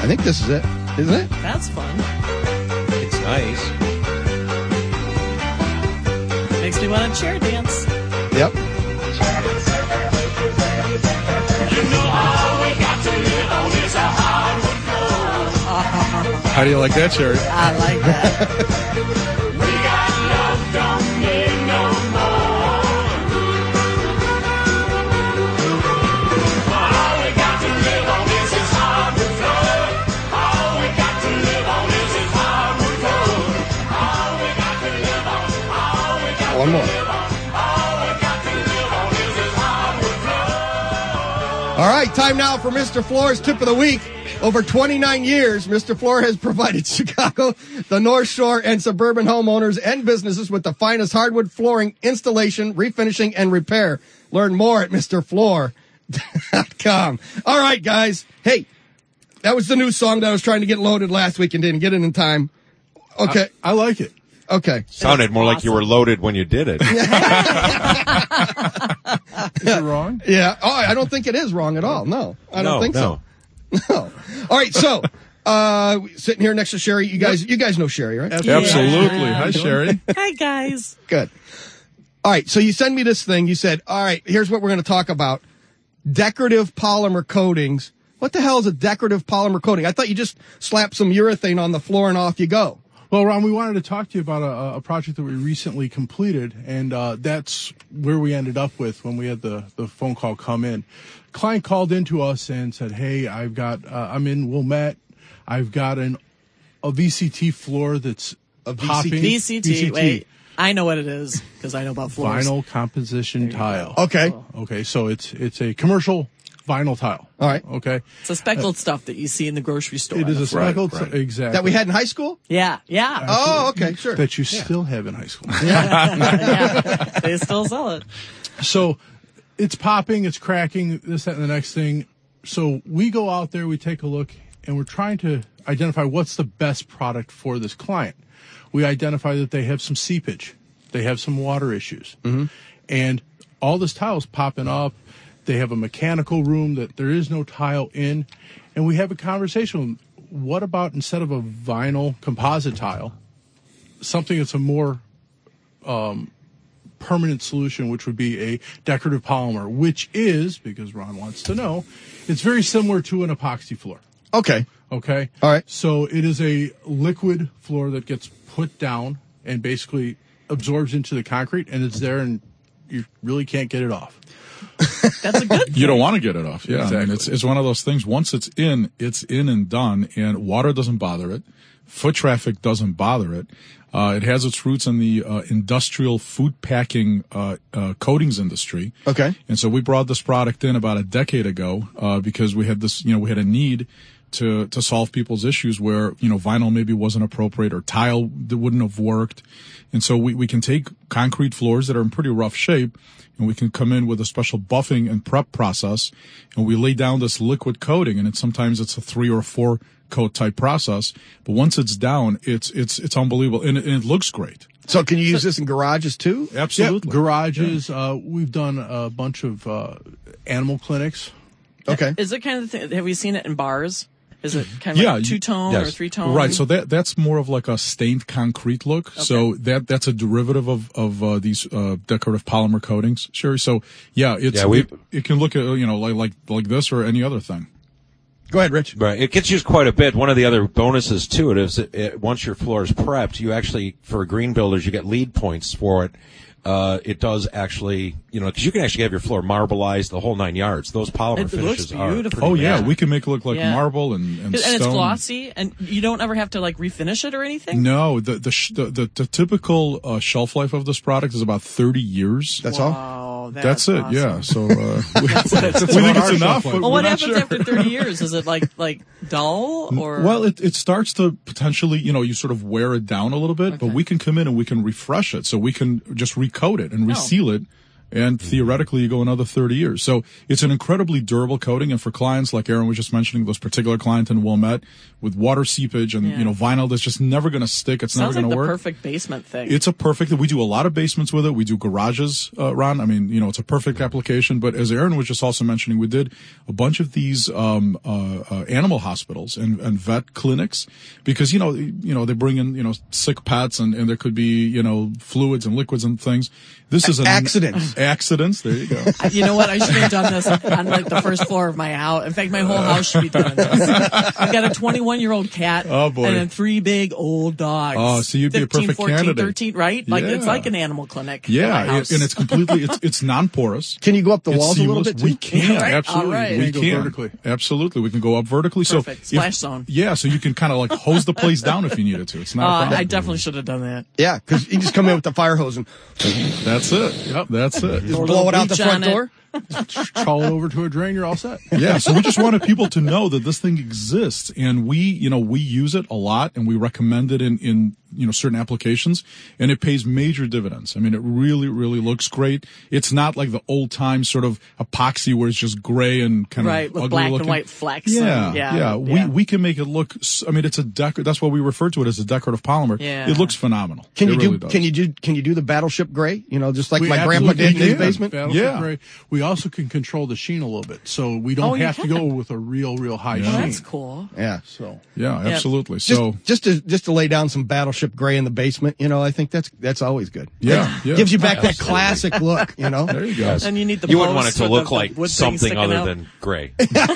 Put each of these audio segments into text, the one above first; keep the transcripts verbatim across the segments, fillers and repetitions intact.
I think this is it, isn't it? That's fun. It's nice. Makes me want to chair dance. Yep. How do you like that, Sherry? I like that. We got love, don't need no more. All we got to live on is this hardwood floor. All we got to live on is this hardwood floor. All we got to live on, all we got One to more. live on, all we got to live on is this hardwood floor. All right, time now for Mister Floor's Tip of the Week. Over twenty-nine years, Mister Floor has provided Chicago, the North Shore, and suburban homeowners and businesses with the finest hardwood flooring installation, refinishing, and repair. Learn more at Mister Floor dot com. All right, guys. Hey, that was the new song that I was trying to get loaded last week and didn't get it in time. Okay. I, I like it. Okay. Sounded more like you were loaded when you did it. Is it wrong? Yeah. Oh, I don't think it is wrong at all. No, I don't No, think no. so. No. All right, so uh, sitting here next to Sherry, you guys, you guys know Sherry, right? Absolutely. Hi, Sherry. Hi, guys. Good. All right, so you send me this thing. You said, all right, here's what we're going to talk about: decorative polymer coatings. What the hell is a decorative polymer coating? I thought you just slapped some urethane on the floor and off you go. Well, Ron, we wanted to talk to you about a, a project that we recently completed, and uh, that's where we ended up with when we had the, the phone call come in. Client called into us and said, hey, I've got, uh, I'm in Wilmette. I've got an a V C T floor that's A V C T? popping. V C T. Wait, I know what it is because I know about floors. Vinyl composition tile. Okay. Okay, so it's it's a commercial vinyl tile. All right. Okay. It's the speckled stuff that you see in the grocery store. It is a Right, speckled, right. exactly. That we had in high school? Yeah, yeah. Oh, okay, sure. That you still have in high school. yeah. They still sell it. So it's popping, it's cracking, this, that, and the next thing. So we go out there, we take a look, and we're trying to identify what's the best product for this client. We identify that they have some seepage, they have some water issues, mm-hmm. and all this tile is popping up. They have a mechanical room that there is no tile in, and we have a conversation. What about instead of a vinyl composite tile, something that's a more um, permanent solution, which would be a decorative polymer, which is, because Ron wants to know, it's very similar to an epoxy floor. Okay. Okay? All right. So it is a liquid floor that gets put down and basically absorbs into the concrete, and it's there, and you really can't get it off. That's a good thing. You don't want to get it off. Yeah. Exactly. I mean, it's, it's one of those things. Once it's in, it's in and done, and water doesn't bother it. Foot traffic doesn't bother it. Uh, it has its roots in the uh, industrial food packing uh, uh, coatings industry. Okay. And so we brought this product in about a decade ago uh, because we had this, you know, we had a need to to solve people's issues where, you know, vinyl maybe wasn't appropriate or tile that wouldn't have worked. And so we, we can take concrete floors that are in pretty rough shape, and we can come in with a special buffing and prep process, and we lay down this liquid coating, and it's, sometimes it's a three or four coat type process. But once it's down, it's it's it's unbelievable, and it, and it looks great. So can you use this in garages too? Absolutely. Yep, garages. Yeah. Uh, we've done a bunch of uh, animal clinics. Okay. Is it kind of the thing, have we seen it in bars? Is it kind of yeah, like two-tone yes. or three-tone? Right. So that that's more of like a stained concrete look. Okay. So that that's a derivative of of uh, these uh, decorative polymer coatings, Sherry. So yeah, it's Yeah, we- it, it can look at, you know, like like like this or any other thing. Go ahead, Rich. Right. It gets used quite a bit. One of the other bonuses to it is that it, once your floor is prepped, you actually, for green builders, you get lead points for it. Uh, it does actually, you know, because you can actually have your floor marbleized, the whole nine yards. Those polymer It looks finishes are beautiful. pretty Oh yeah, amazing. we can make it look like Yeah. marble and and, And stone. it's glossy, and you don't ever have to like refinish it or anything? No, the the sh- the, the, the typical uh, shelf life of this product is about thirty years. That's all? Wow, That's, that's it. awesome. Yeah. So uh, we, That's we think about it's enough. but Well, we're what not happens sure. after thirty years? Is it like like dull or? Well, it, it starts to potentially, you know, you sort of wear it down a little bit, but Okay. we can come in and we can refresh it. So we can just recoat it and Oh. reseal it And theoretically, you go another thirty years. So it's an incredibly durable coating. And for clients like Aaron was just mentioning, those particular clients in Wilmette with water seepage and, Yeah. you know, vinyl that's just never going to stick. It's Sounds never like going the to work. perfect basement thing. It's a perfect, we do a lot of basements with it. We do garages, uh, Ron. I mean, you know, it's a perfect application. But as Aaron was just also mentioning, we did a bunch of these, um, uh, uh, animal hospitals and, and vet clinics because, you know, you know, they bring in, you know, sick pets and, and there could be, you know, fluids and liquids and things. This is an Accidents. accidents. There you go. You know what? I should have done this on like the first floor of my house. In fact, my whole house should be doing this. I've got a twenty-one-year-old cat Oh, boy. and then three big old dogs. Oh, so you'd be a fifteen, perfect fourteen, candidate. thirteen, right? Like it's Yeah. like an animal clinic. at Yeah. my it- house. and it's completely, it's, it's non-porous. Can you go up the It's walls a little seamless. bit too? We can, All right, absolutely. all right. We You can go can. vertically. Absolutely. We can go up vertically. Perfect. So if- Splash zone. Yeah, so you can kind of like hose the place down if you needed to. It's not a Uh, problem. I definitely should have done that. Yeah, because you just come in with the fire hose and That's it. Yep. That's it. just blow it out the bleach front on it. door. Call it over to a drain, you're all set. Yeah, so we just wanted people to know that this thing exists, and we, you know, we use it a lot, and we recommend it in, in, you know, certain applications, and it pays major dividends. I mean, it really, really looks great. It's not like the old time sort of epoxy where it's just gray and kind Right, of with ugly black looking. and white flecks. Yeah, and, yeah, yeah, We we can make it look. s- I mean, it's a decor. That's why we refer to it as a decorative polymer. Yeah. It looks phenomenal. Can It you really do? does. Can you do? Can you do the battleship gray? You know, just like We my grandpa absolutely did in his can. basement. Battleship Yeah. Gray. We also can control the sheen a little bit, so we don't Oh, you have to can. go with a real, real high Oh, sheen. that's cool. Yeah. So Yeah, absolutely. Just, So just to just to lay down some battleship gray in the basement, you know, I think that's that's always good. yeah, yeah. Gives you back that Absolutely. classic look, you know. There you go. And you need the You wouldn't want it posts to with look the- the like wood thing something sticking other out. than gray.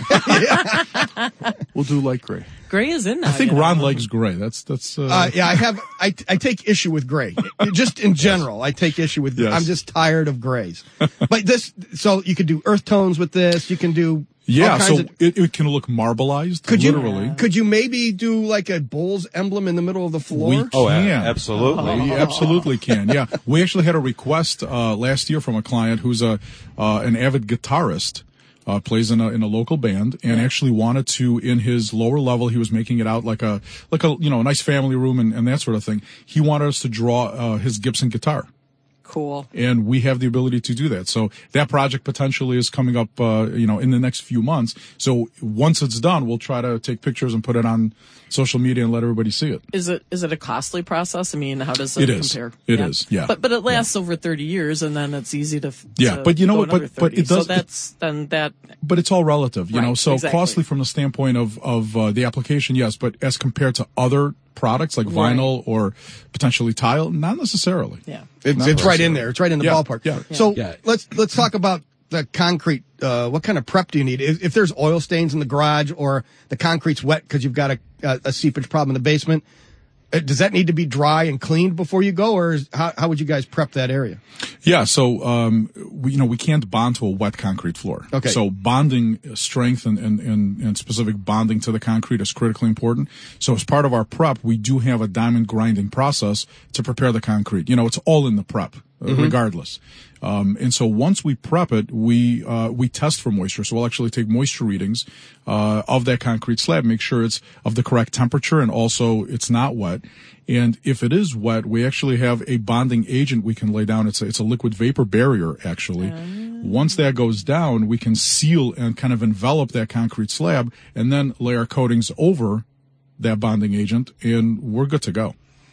we'll do light gray. Gray is in now. I think you know? Ron likes gray. That's that's. Uh, Uh, yeah, I have. I I take issue with gray. Just in general, I take issue with. Yes. I'm just tired of grays. But this, so you could do earth tones with this. You can do. yeah, all so kinds of, it, it can look marbleized. could you literally? could you maybe do like a Bulls emblem in the middle of the floor? We Oh, a- can. absolutely. We absolutely can. Yeah, we actually had a request uh, last year from a client who's a uh, an avid guitarist, uh, plays in a in a local band, and actually wanted to in his lower level. He was making it out like a like a you know a nice family room and, and that sort of thing. He wanted us to draw uh, his Gibson guitar. Cool. And we have the ability to do that. So that project potentially is coming up, uh, you know, in the next few months. So once it's done, we'll try to take pictures and put it on social media and let everybody see it. Is it is it a costly process? I mean, how does it, It is. compare? It is, yeah. But but it lasts over thirty years, and then it's easy to. f- Yeah, to but you know go what, but- another but thirty. it does- So that's then that. But it's all relative, you Right, know, so exactly. costly from the standpoint of, of, uh, the application, yes, but as compared to other products like Right. vinyl or potentially tile, not necessarily. Yeah. It's, Not it's right in necessarily. there. It's right in the Yeah, ballpark. yeah. So Yeah. let's let's talk about the concrete. Uh, what kind of prep do you need? If, if there's oil stains in the garage or the concrete's wet because you've got a, a, a seepage problem in the basement, uh, does that need to be dry and cleaned before you go, or is, how how would you guys prep that area? Yeah, so um, we you know we can't bond to a wet concrete floor. Okay. So bonding strength and, and, and, and specific bonding to the concrete is critically important. So as part of our prep, we do have a diamond grinding process to prepare the concrete. You know, it's all in the prep, uh, regardless. Um, and so once we prep it, we uh, we test for moisture. So we'll actually take moisture readings uh, of that concrete slab, make sure it's of the correct temperature, and also it's not wet. And if it is wet, we actually have a bonding agent we can lay down. It's a, it's a liquid vapor barrier, actually. Once that goes down, we can seal and kind of envelop that concrete slab and then lay our coatings over that bonding agent, and we're good to go.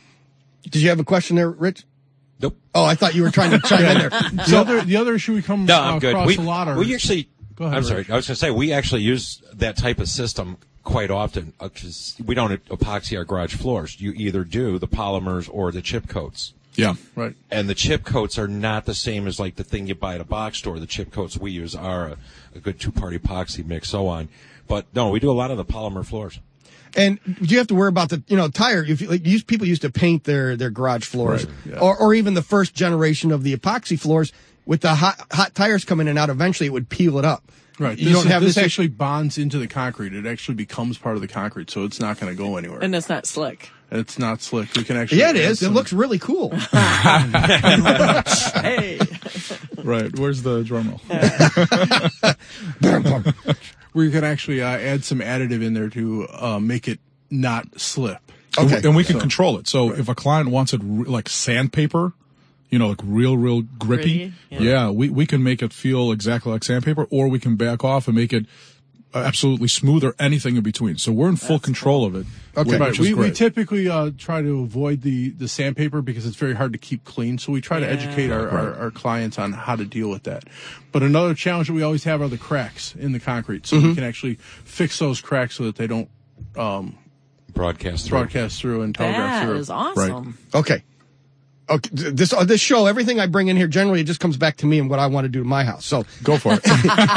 Did you have a question there, Rich? Nope. Oh, I thought you were trying to chime in there. The other the other issue we come No, uh, I'm good. across We, a lot are we actually, Go ahead, I'm sorry, Rich. I was going to say, we actually use that type of system quite often because we don't epoxy our garage floors. You either do the polymers or the chip coats. Yeah. right. And the chip coats are not the same as like the thing you buy at a box store. The chip coats we use are a, a good two-part epoxy mix, so on. But no, we do a lot of the polymer floors. And do you have to worry about the, you know, tire? If you, like, used, people used to paint their, their garage floors, Right, yeah. or, or even the first generation of the epoxy floors with the hot, hot tires coming in and out. Eventually, it would peel it up. Right. You this don't is- have this this. actually bonds into the concrete. It actually becomes part of the concrete, so it's not going to go anywhere. And it's not slick. It's not slick. We can actually. yeah, it add is. It some- looks really cool. Hey. Right. Where's the drum roll? We can actually uh, add some additive in there to uh, make it not slip. Okay. And we can control it. So if a client wants it re- like sandpaper, you know, like real, real grippy. Gritty, yeah. Yeah, we, we can make it feel exactly like sandpaper, or we can back off and make it absolutely smooth or anything in between. So we're in full That's control cool. of it. Okay. which Right. is We, we great. typically uh, try to avoid the, the sandpaper because it's very hard to keep clean. So we try to Yeah. educate our, our, our clients on how to deal with that. But another challenge that we always have are the cracks in the concrete. So we can actually fix those cracks so that they don't um, Broadcast through. broadcast through and telegraph That through. is awesome. Okay. Okay. This uh, this show, everything I bring in here, generally it just comes back to me and what I want to do to my house. So Go for it.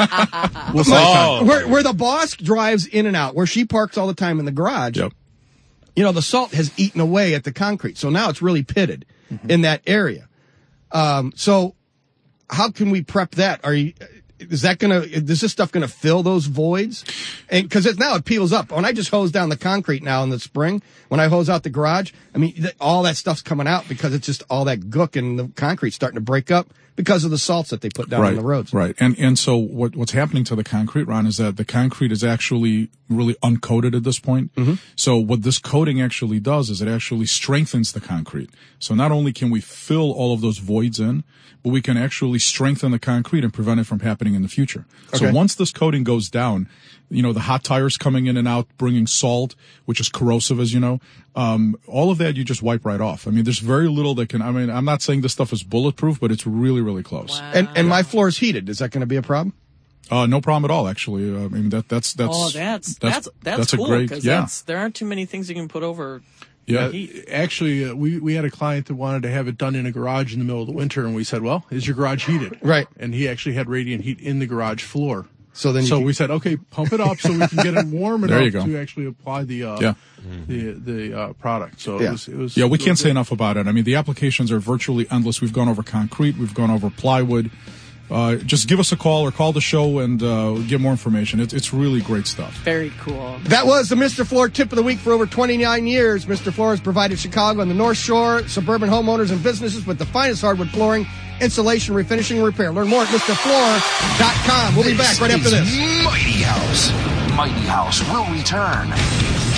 We'll Oh. where where the boss drives in and out, where she parks all the time in the garage. Yep. You know, the salt has eaten away at the concrete, so now it's really pitted in that area. Um, so how can we prep that? Are you? Is that gonna? Is this stuff gonna fill those voids? And because it's now it peels up. When I just hose down the concrete now in the spring, when I hose out the garage, I mean th- all that stuff's coming out because it's just all that gook and the concrete's starting to break up because of the salts that they put down right, on the roads. Right. And and so what what's happening to the concrete, Ron, is that the concrete is actually really uncoated at this point. Mm-hmm. So what this coating actually does is it actually strengthens the concrete. So not only can we fill all of those voids in, but we can actually strengthen the concrete and prevent it from happening in the future. Okay. So once this coating goes down, you know, the hot tires coming in and out, bringing salt, which is corrosive, as you know, um, all of that you just wipe right off. I mean, there's very little that can, I mean, I'm not saying this stuff is bulletproof, but it's really, really close. Wow. And and my floor is heated. Is that going to be a problem? Uh, no problem at all, actually. Uh, I mean, that, that's, that's, Oh, that's that's that's, that's cool a great, because yeah. that's there aren't too many things you can put over. Yeah. heat. Actually, uh, we, we had a client that wanted to have it done in a garage in the middle of the winter, and we said, well, is your garage heated? Right. And he actually had radiant heat in the garage floor. So then you so can- we said, okay, pump it up so we can get it warm There you enough go. to actually apply the uh, Yeah. the the uh, product. So Yeah. it was it was Yeah, we it can't was say good. enough about it. I mean, the applications are virtually endless. We've gone over concrete. We've gone over plywood. Uh, just give us a call or call the show and uh, get more information. It's it's really great stuff. Very cool. That was the Mister Floor tip of the week for over twenty-nine years. Mister Floor has provided Chicago and the North Shore suburban homeowners and businesses with the finest hardwood flooring, installation, refinishing, and repair. Learn more at Mister Floor dot com. We'll be back right after is this. Mighty House. Mighty House will return.